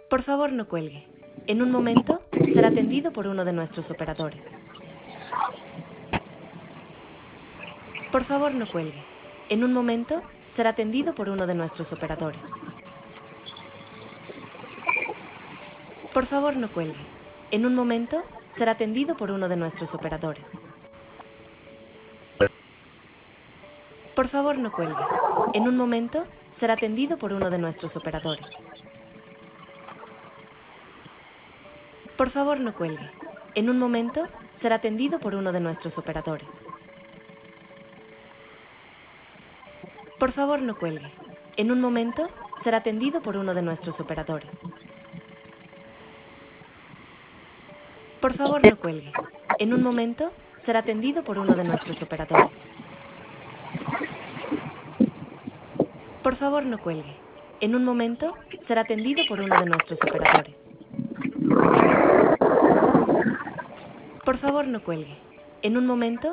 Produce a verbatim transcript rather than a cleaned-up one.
Por favor, no cuelgue. En un momento será atendido por uno de nuestros operadores. Por favor, no cuelgue. En un momento será atendido por uno de nuestros operadores. Por favor, no cuelgue. En un momento será atendido por uno de nuestros operadores. Por favor, no cuelgue. En un momento será atendido por uno de nuestros operadores. Por favor, no cuelgue. En un momento será atendido por uno de nuestros operadores. Por favor, no cuelgue. En un momento será atendido por uno de nuestros operadores. Por favor, no cuelgue. En un momento será atendido por uno de nuestros operadores. Por favor, no cuelgue. En un momento será atendido por uno de nuestros operadores. Por favor, no cuelgue. En un momento